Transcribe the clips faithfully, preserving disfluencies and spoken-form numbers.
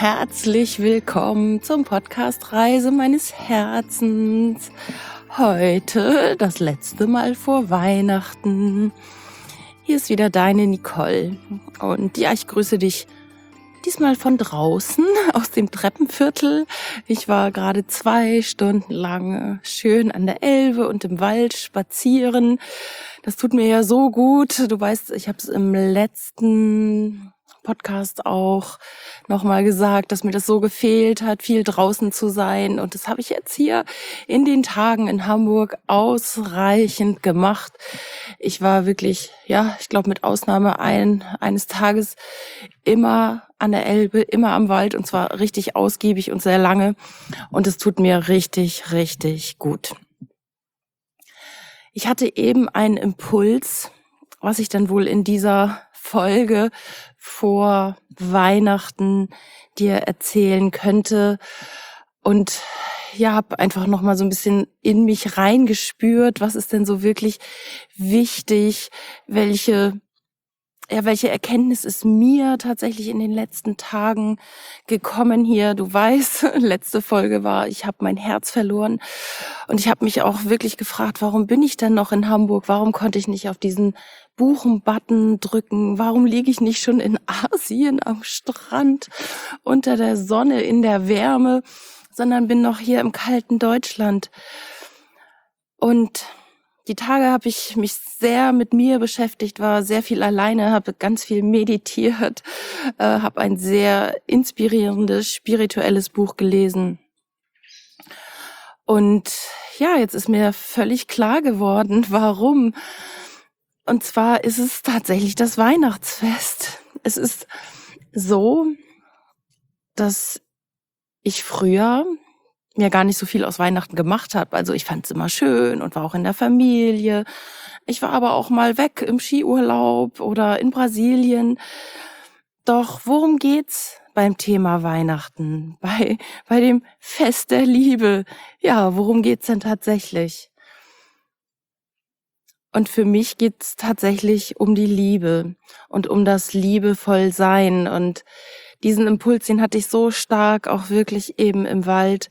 herzlich willkommen zum Podcast Reise meines Herzens. Heute das letzte Mal vor Weihnachten. Hier ist wieder deine Nicole. Und ja, ich grüße dich diesmal von draußen aus dem Treppenviertel. Ich war gerade zwei Stunden lang schön an der Elbe und im Wald spazieren. Das tut mir ja so gut. Du weißt, ich habe es im letzten Podcast auch nochmal gesagt, dass mir das so gefehlt hat, viel draußen zu sein. Und das habe ich jetzt hier in den Tagen in Hamburg ausreichend gemacht. Ich war wirklich, ja, ich glaube mit Ausnahme ein, eines Tages immer an der Elbe, immer am Wald und zwar richtig ausgiebig und sehr lange. Und es tut mir richtig, richtig gut. Ich hatte eben einen Impuls, was ich dann wohl in dieser Folge vor Weihnachten dir erzählen könnte und ja, habe einfach noch mal so ein bisschen in mich reingespürt, was ist denn so wirklich wichtig, welche ja, welche Erkenntnis ist mir tatsächlich in den letzten Tagen gekommen hier? Du weißt, letzte Folge war, ich habe mein Herz verloren und ich habe mich auch wirklich gefragt, warum bin ich denn noch in Hamburg? Warum konnte ich nicht auf diesen Buchen-Button drücken? Warum liege ich nicht schon in Asien am Strand unter der Sonne in der Wärme, sondern bin noch hier im kalten Deutschland? Und die Tage habe ich mich sehr mit mir beschäftigt, war sehr viel alleine, habe ganz viel meditiert, äh, habe ein sehr inspirierendes, spirituelles Buch gelesen. Und ja, jetzt ist mir völlig klar geworden, warum. Und zwar ist es tatsächlich das Weihnachtsfest. Es ist so, dass ich früher mir gar nicht so viel aus Weihnachten gemacht habe. Also ich fand es immer schön und war auch in der Familie. Ich war aber auch mal weg im Skiurlaub oder in Brasilien. Doch worum geht's beim Thema Weihnachten? Bei, bei dem Fest der Liebe? Ja, worum geht's denn tatsächlich? Und für mich geht's tatsächlich um die Liebe und um das liebevoll Sein. Und diesen Impuls, den hatte ich so stark auch wirklich eben im Wald,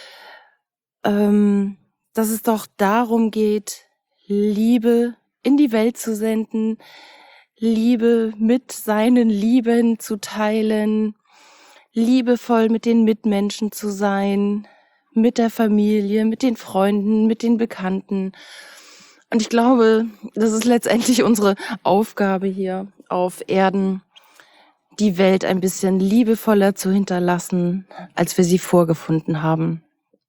ähm, dass es doch darum geht, Liebe in die Welt zu senden, Liebe mit seinen Lieben zu teilen, liebevoll mit den Mitmenschen zu sein, mit der Familie, mit den Freunden, mit den Bekannten. Und ich glaube, das ist letztendlich unsere Aufgabe hier auf Erden, die Welt ein bisschen liebevoller zu hinterlassen, als wir sie vorgefunden haben.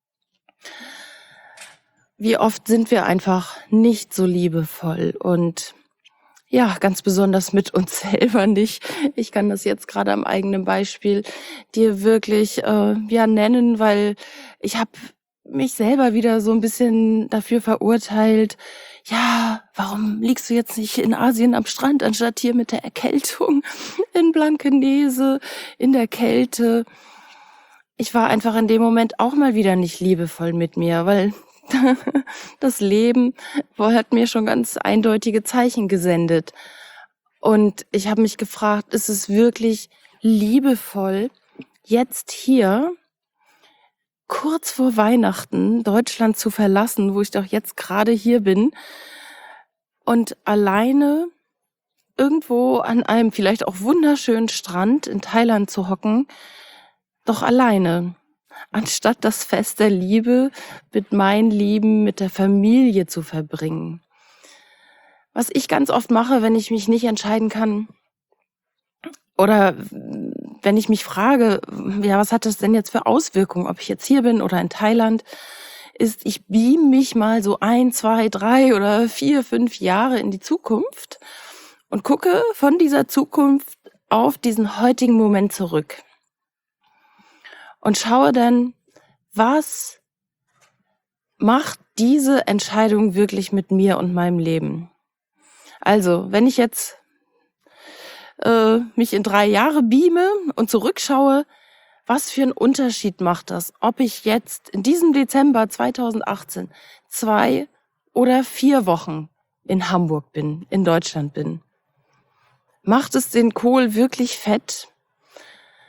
Wie oft sind wir einfach nicht so liebevoll und ja, ganz besonders mit uns selber nicht. Ich kann das jetzt gerade am eigenen Beispiel dir wirklich äh, ja nennen, weil ich habe mich selber wieder so ein bisschen dafür verurteilt. Ja, warum liegst du jetzt nicht in Asien am Strand, anstatt hier mit der Erkältung in Blankenese, in der Kälte? Ich war einfach in dem Moment auch mal wieder nicht liebevoll mit mir, weil das Leben hat mir schon ganz eindeutige Zeichen gesendet. Und ich habe mich gefragt, ist es wirklich liebevoll, jetzt hier kurz vor Weihnachten Deutschland zu verlassen, wo ich doch jetzt gerade hier bin und alleine irgendwo an einem vielleicht auch wunderschönen Strand in Thailand zu hocken, doch alleine, anstatt das Fest der Liebe mit meinen Lieben, mit der Familie zu verbringen. Was ich ganz oft mache, wenn ich mich nicht entscheiden kann oder wenn ich mich frage, ja, was hat das denn jetzt für Auswirkungen, ob ich jetzt hier bin oder in Thailand, ist, ich beam mich mal so ein, zwei, drei oder vier, fünf Jahre in die Zukunft und gucke von dieser Zukunft auf diesen heutigen Moment zurück. Und schaue dann, was macht diese Entscheidung wirklich mit mir und meinem Leben? Also, wenn ich jetzt äh, mich in drei Jahre beame und zurückschaue, was für einen Unterschied macht das, ob ich jetzt in diesem Dezember zweitausendachtzehn zwei oder vier Wochen in Hamburg bin, in Deutschland bin? Macht es den Kohl wirklich fett?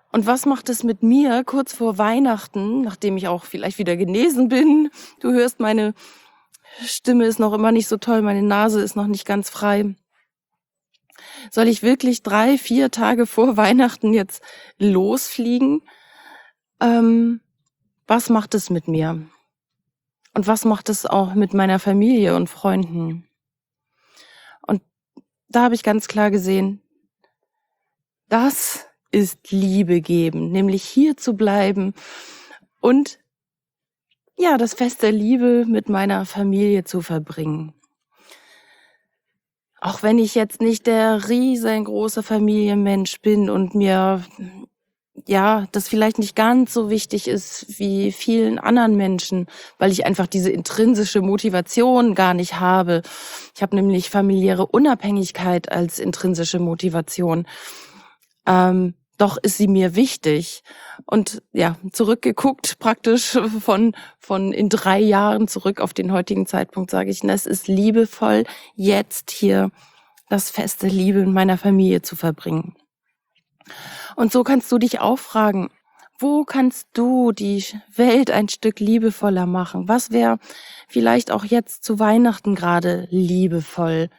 Und was macht es mit mir kurz vor Weihnachten, nachdem ich auch vielleicht wieder genesen bin? Du hörst, meine Stimme ist noch immer nicht so toll, meine Nase ist noch nicht ganz frei. Soll ich wirklich drei, vier Tage vor Weihnachten jetzt losfliegen? Ähm, was macht es mit mir? Und was macht es auch mit meiner Familie und Freunden? Und da habe ich ganz klar gesehen, das ist Liebe geben, nämlich hier zu bleiben und ja, das Fest der Liebe mit meiner Familie zu verbringen. Auch wenn ich jetzt nicht der riesengroße Familienmensch bin und mir ja, das vielleicht nicht ganz so wichtig ist wie vielen anderen Menschen, weil ich einfach diese intrinsische Motivation gar nicht habe. Ich habe nämlich familiäre Unabhängigkeit als intrinsische Motivation. Ähm, doch ist sie mir wichtig. Und ja, zurückgeguckt praktisch von, von in drei Jahren zurück auf den heutigen Zeitpunkt, sage ich, es ist liebevoll, jetzt hier das Fest der Liebe in meiner Familie zu verbringen. Und so kannst du dich auch fragen, wo kannst du die Welt ein Stück liebevoller machen? Was wäre vielleicht auch jetzt zu Weihnachten gerade liebevoll?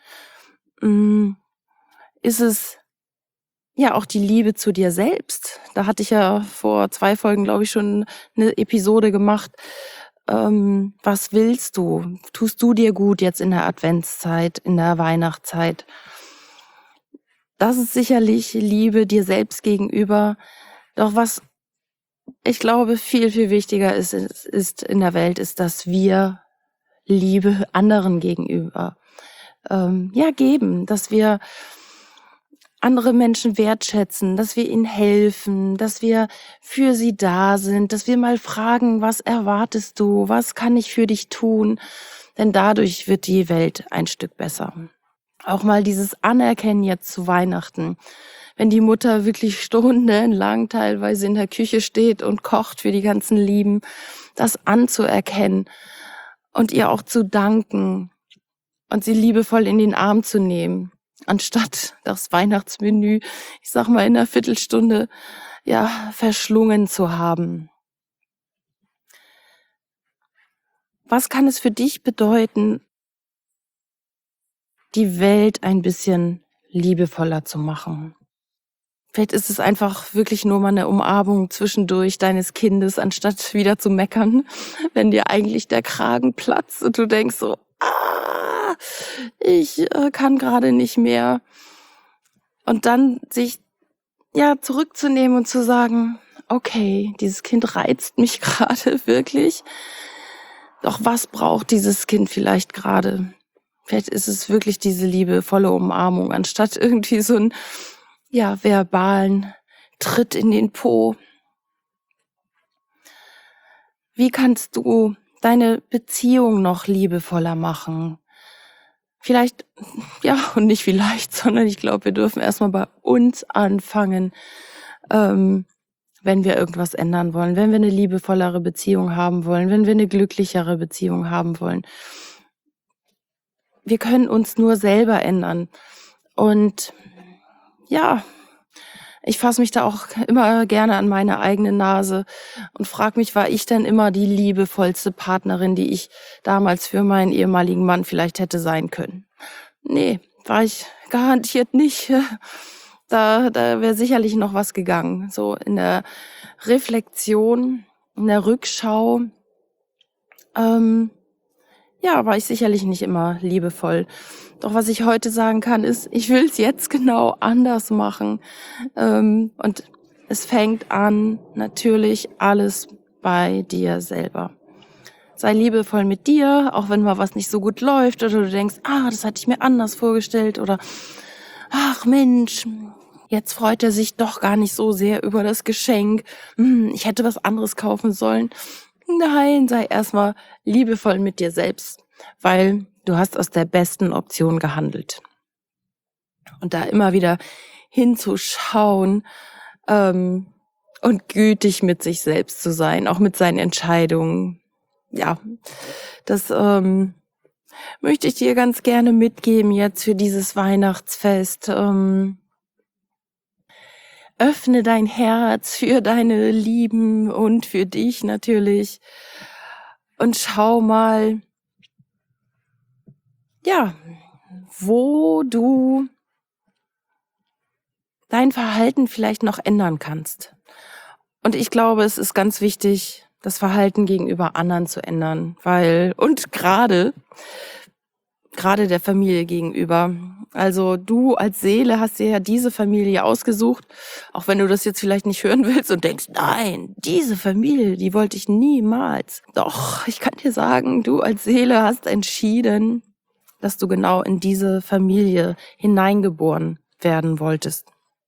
Ist es ja auch die Liebe zu dir selbst? Da hatte ich ja vor zwei Folgen, glaube ich, schon eine Episode gemacht. Ähm, was willst du? Tust du dir gut jetzt in der Adventszeit, in der Weihnachtszeit? Das ist sicherlich Liebe dir selbst gegenüber. Doch was ich glaube viel, viel wichtiger ist, ist, ist in der Welt, ist, dass wir Liebe anderen gegenüber ähm, ja geben, dass wir andere Menschen wertschätzen, dass wir ihnen helfen, dass wir für sie da sind, dass wir mal fragen, was erwartest du, was kann ich für dich tun? Denn dadurch wird die Welt ein Stück besser. Auch mal dieses Anerkennen jetzt zu Weihnachten. Wenn die Mutter wirklich stundenlang teilweise in der Küche steht und kocht für die ganzen Lieben, das anzuerkennen und ihr auch zu danken und sie liebevoll in den Arm zu nehmen, anstatt das Weihnachtsmenü, ich sag mal, in einer Viertelstunde, ja, verschlungen zu haben. Was kann es für dich bedeuten, die Welt ein bisschen liebevoller zu machen? Vielleicht ist es einfach wirklich nur mal eine Umarmung zwischendurch deines Kindes, anstatt wieder zu meckern, wenn dir eigentlich der Kragen platzt und du denkst so, ah, ich äh, kann gerade nicht mehr. Und dann sich ja zurückzunehmen und zu sagen, okay, dieses Kind reizt mich gerade wirklich. Doch was braucht dieses Kind vielleicht gerade? Vielleicht ist es wirklich diese liebevolle Umarmung, anstatt irgendwie so ein ja, verbalen Tritt in den Po. Wie kannst du deine Beziehung noch liebevoller machen? Vielleicht, ja, und nicht vielleicht, sondern ich glaube, wir dürfen erstmal bei uns anfangen, ähm, wenn wir irgendwas ändern wollen, wenn wir eine liebevollere Beziehung haben wollen, wenn wir eine glücklichere Beziehung haben wollen. Wir können uns nur selber ändern. Und ja, ich fasse mich da auch immer gerne an meine eigene Nase und frage mich, war ich denn immer die liebevollste Partnerin, die ich damals für meinen ehemaligen Mann vielleicht hätte sein können? Nee, war ich garantiert nicht. Da, da wäre sicherlich noch was gegangen. So in der Reflexion, in der Rückschau, ähm, ja, war ich sicherlich nicht immer liebevoll. Doch was ich heute sagen kann, ist, ich will es jetzt genau anders machen. Ähm, und es fängt an, natürlich alles bei dir selber. Sei liebevoll mit dir, auch wenn mal was nicht so gut läuft oder du denkst, ah, das hatte ich mir anders vorgestellt oder ach Mensch, jetzt freut er sich doch gar nicht so sehr über das Geschenk. Hm, ich hätte was anderes kaufen sollen. Nein, sei erstmal liebevoll mit dir selbst, weil du hast aus der besten Option gehandelt. Und da immer wieder hinzuschauen ähm, und gütig mit sich selbst zu sein, auch mit seinen Entscheidungen. Ja, das ähm, möchte ich dir ganz gerne mitgeben jetzt für dieses Weihnachtsfest. Ähm, öffne dein Herz für deine Lieben und für dich natürlich und schau mal, ja, wo du dein Verhalten vielleicht noch ändern kannst. Und ich glaube, es ist ganz wichtig, das Verhalten gegenüber anderen zu ändern, weil, und gerade, gerade der Familie gegenüber. Also du als Seele hast dir ja diese Familie ausgesucht, auch wenn du das jetzt vielleicht nicht hören willst und denkst, nein, diese Familie, die wollte ich niemals. Doch, ich kann dir sagen, du als Seele hast entschieden, dass du genau in diese Familie hineingeboren werden wolltest.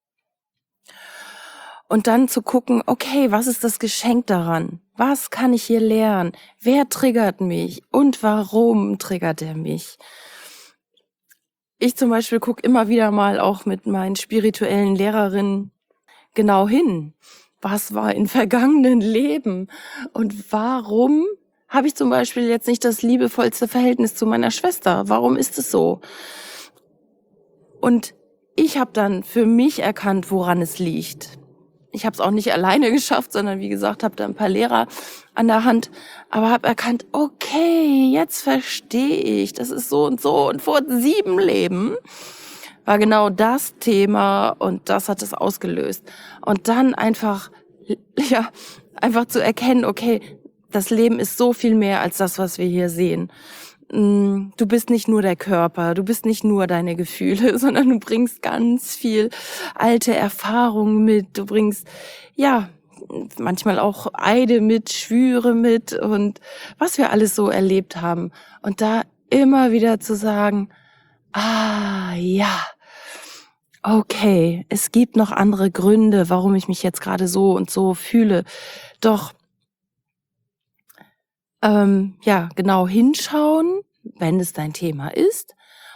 Und dann zu gucken, okay, was ist das Geschenk daran? Was kann ich hier lernen? Wer triggert mich? Und warum triggert er mich? Ich zum Beispiel gucke immer wieder mal auch mit meinen spirituellen Lehrerinnen genau hin. Was war in vergangenen Leben? Und warum habe ich zum Beispiel jetzt nicht das liebevollste Verhältnis zu meiner Schwester? Warum ist es so? Und ich habe dann für mich erkannt, woran es liegt. Ich habe es auch nicht alleine geschafft, sondern wie gesagt, habe da ein paar Lehrer an der Hand, aber habe erkannt, okay, jetzt verstehe ich, das ist so und so. Und vor sieben Leben war genau das Thema und das hat es ausgelöst. Und dann einfach, ja, einfach zu erkennen, okay, das Leben ist so viel mehr als das, was wir hier sehen. Du bist nicht nur der Körper, du bist nicht nur deine Gefühle, sondern du bringst ganz viel alte Erfahrungen mit. Du bringst, ja, manchmal auch Eide mit, Schwüre mit und was wir alles so erlebt haben. Und da immer wieder zu sagen, ah, ja, okay, es gibt noch andere Gründe, warum ich mich jetzt gerade so und so fühle. Doch Ähm, ja, genau hinschauen, wenn es dein Thema ist,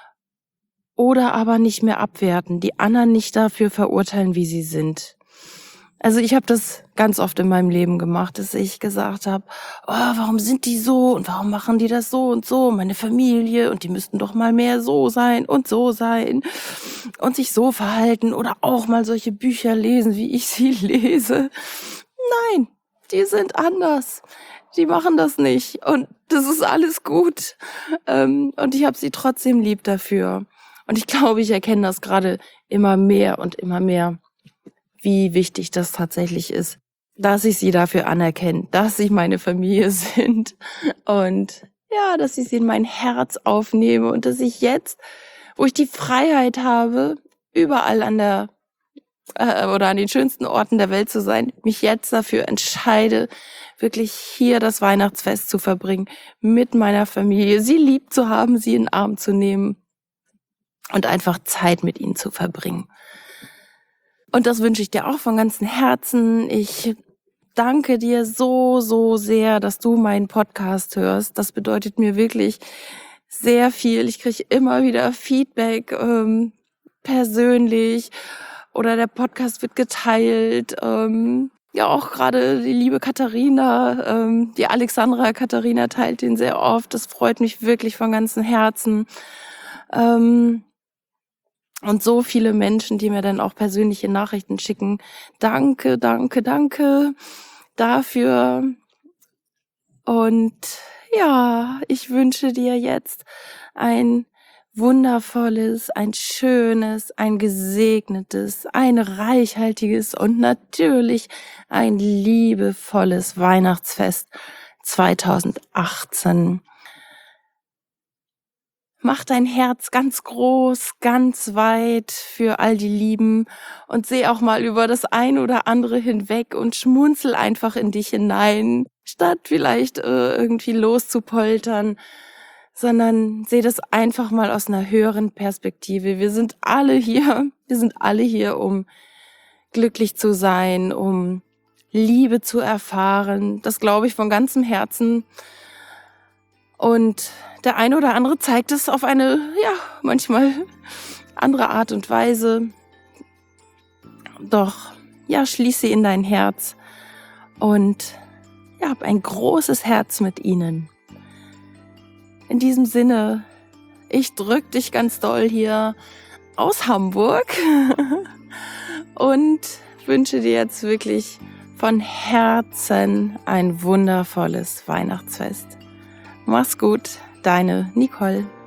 oder aber nicht mehr abwerten, die anderen nicht dafür verurteilen, wie sie sind. Also ich habe das ganz oft in meinem Leben gemacht, dass ich gesagt habe, oh, warum sind die so und warum machen die das so und so, meine Familie und die müssten doch mal mehr so sein und so sein und sich so verhalten oder auch mal solche Bücher lesen, wie ich sie lese. Nein, die sind anders. Die machen das nicht und das ist alles gut. Ähm, und ich habe sie trotzdem lieb dafür. Und ich glaube, ich erkenne das gerade immer mehr und immer mehr, wie wichtig das tatsächlich ist, dass ich sie dafür anerkenne, dass sie meine Familie sind und ja, dass ich sie in mein Herz aufnehme und dass ich jetzt, wo ich die Freiheit habe, überall an der äh, oder an den schönsten Orten der Welt zu sein, mich jetzt dafür entscheide, wirklich hier das Weihnachtsfest zu verbringen, mit meiner Familie, sie lieb zu haben, sie in den Arm zu nehmen und einfach Zeit mit ihnen zu verbringen. Und das wünsche ich dir auch von ganzem Herzen. Ich danke dir so, so sehr, dass du meinen Podcast hörst. Das bedeutet mir wirklich sehr viel. Ich kriege immer wieder Feedback ähm, persönlich oder der Podcast wird geteilt. Ähm, ja, auch gerade die liebe Katharina, ähm, die Alexandra Katharina teilt den sehr oft. Das freut mich wirklich von ganzem Herzen. Ähm, und so viele Menschen, die mir dann auch persönliche Nachrichten schicken. Danke, danke, danke dafür. Und ja, ich wünsche dir jetzt ein wundervolles, ein schönes, ein gesegnetes, ein reichhaltiges und natürlich ein liebevolles Weihnachtsfest zweitausendachtzehn. Mach dein Herz ganz groß, ganz weit für all die Lieben und seh auch mal über das ein oder andere hinweg und schmunzel einfach in dich hinein, statt vielleicht äh, irgendwie loszupoltern, sondern seh das einfach mal aus einer höheren Perspektive. Wir sind alle hier, wir sind alle hier, um glücklich zu sein, um Liebe zu erfahren. Das glaube ich von ganzem Herzen. Und der eine oder andere zeigt es auf eine, ja, manchmal andere Art und Weise. Doch, ja, schließ sie in dein Herz und ja, hab ein großes Herz mit ihnen. In diesem Sinne, ich drück dich ganz doll hier aus Hamburg und wünsche dir jetzt wirklich von Herzen ein wundervolles Weihnachtsfest. Mach's gut, deine Nicole.